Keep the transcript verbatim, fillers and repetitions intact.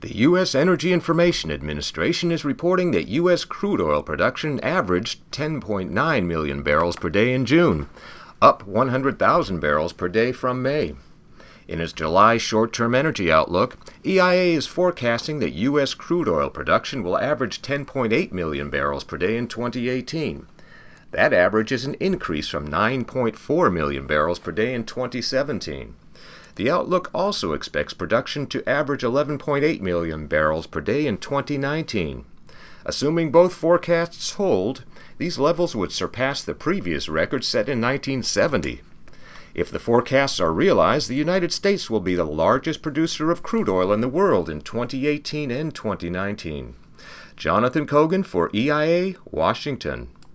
The U S Energy Information Administration is reporting that U S crude oil production averaged ten point nine million barrels per day in June, up one hundred thousand barrels per day from May. In its July short-term energy outlook, E I A is forecasting that U S crude oil production will average ten point eight million barrels per day in twenty eighteen. That average is an increase from nine point four million barrels per day in twenty seventeen. The outlook also expects production to average eleven point eight million barrels per day in twenty nineteen. Assuming both forecasts hold, these levels would surpass the previous record set in nineteen seventy. If the forecasts are realized, the United States will be the largest producer of crude oil in the world in twenty eighteen and twenty nineteen. Jonathan Cogan for E I A, Washington.